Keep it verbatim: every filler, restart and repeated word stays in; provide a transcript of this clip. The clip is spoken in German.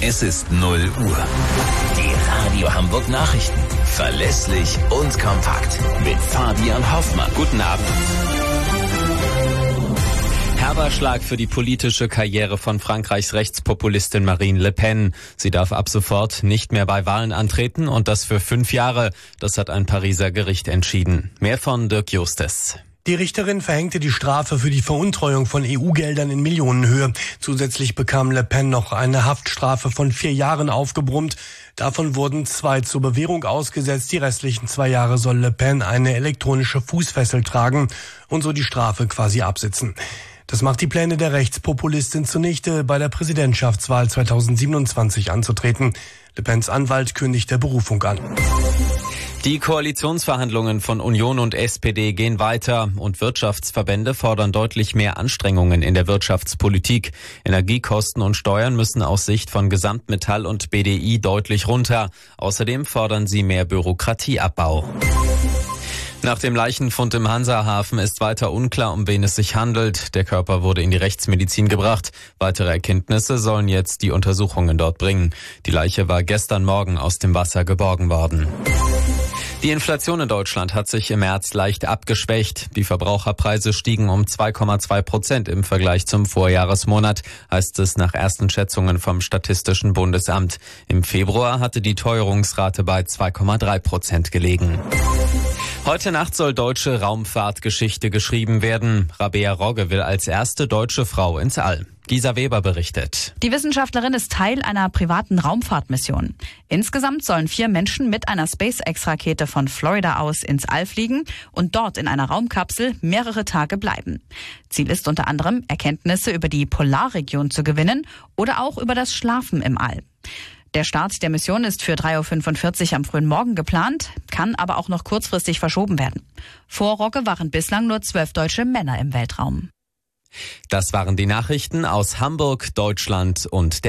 Es ist null Uhr. Die Radio Hamburg Nachrichten. Verlässlich und kompakt. Mit Fabian Hoffmann. Guten Abend. Herber Schlag für die politische Karriere von Frankreichs Rechtspopulistin Marine Le Pen. Sie darf ab sofort nicht mehr bei Wahlen antreten und das für fünf Jahre. Das hat ein Pariser Gericht entschieden. Mehr von Dirk Justes. Die Richterin verhängte die Strafe für die Veruntreuung von E U-Geldern in Millionenhöhe. Zusätzlich bekam Le Pen noch eine Haftstrafe von vier Jahren aufgebrummt. Davon wurden zwei zur Bewährung ausgesetzt. Die restlichen zwei Jahre soll Le Pen eine elektronische Fußfessel tragen und so die Strafe quasi absitzen. Das macht die Pläne der Rechtspopulistin zunichte, bei der Präsidentschaftswahl zweitausendsiebenundzwanzig anzutreten. Le Pens Anwalt kündigt der Berufung an. Die Koalitionsverhandlungen von Union und S P D gehen weiter und Wirtschaftsverbände fordern deutlich mehr Anstrengungen in der Wirtschaftspolitik. Energiekosten und Steuern müssen aus Sicht von Gesamtmetall und B D I deutlich runter. Außerdem fordern sie mehr Bürokratieabbau. Nach dem Leichenfund im Hansahafen ist weiter unklar, um wen es sich handelt. Der Körper wurde in die Rechtsmedizin gebracht. Weitere Erkenntnisse sollen jetzt die Untersuchungen dort bringen. Die Leiche war gestern Morgen aus dem Wasser geborgen worden. Die Inflation in Deutschland hat sich im März leicht abgeschwächt. Die Verbraucherpreise stiegen um zwei Komma zwei Prozent im Vergleich zum Vorjahresmonat, heißt es nach ersten Schätzungen vom Statistischen Bundesamt. Im Februar hatte die Teuerungsrate bei zwei Komma drei Prozent gelegen. Heute Nacht soll deutsche Raumfahrtgeschichte geschrieben werden. Rabea Rogge will als erste deutsche Frau ins All. Gisa Weber berichtet. Die Wissenschaftlerin ist Teil einer privaten Raumfahrtmission. Insgesamt sollen vier Menschen mit einer SpaceX-Rakete von Florida aus ins All fliegen und dort in einer Raumkapsel mehrere Tage bleiben. Ziel ist unter anderem, Erkenntnisse über die Polarregion zu gewinnen oder auch über das Schlafen im All. Der Start der Mission ist für drei Uhr fünfundvierzig am frühen Morgen geplant, kann aber auch noch kurzfristig verschoben werden. Vor Rogge waren bislang nur zwölf deutsche Männer im Weltraum. Das waren die Nachrichten aus Hamburg, Deutschland und der